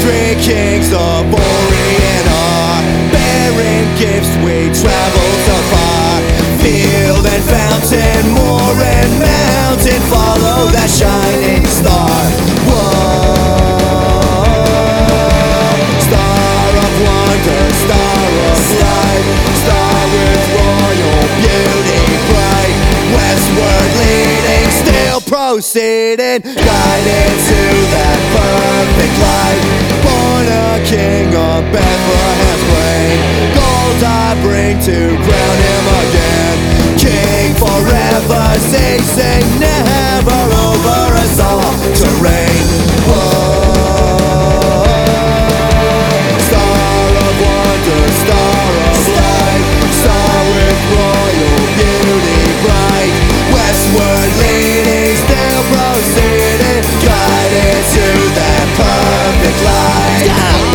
three kings of Orient are bearing gifts, we travel so far. Field and fountain, moor and mountain, follow that shining star. Whoa, star of wonder, star of light, star with royal beauty bright, westward leading, still proceeding, guided to that perfect light. Born a king of Bethlehem's reign, gold I bring to crown him again. King forever, ceasing, never over us all to reign. Whoa, star of wonder, star of light, star with royal beauty bright, westward leading, still proceeding, guided to that perfect light.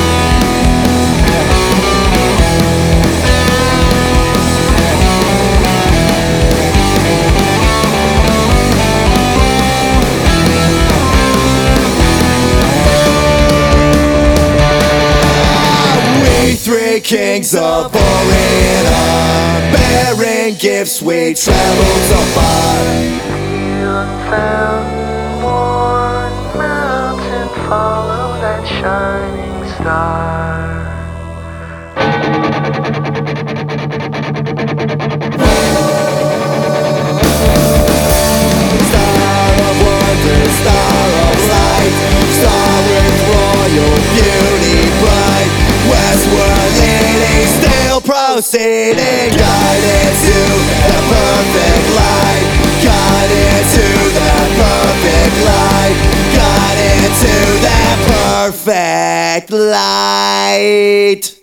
Three kings of Orient are bearing gifts, we traveled so far. Field found worn mountain, follow that shining star. Star of wonder, star of light, star with royal beauty bright, westward leading, still proceeding, guided to the perfect light, guided to the perfect light, guided to that perfect light.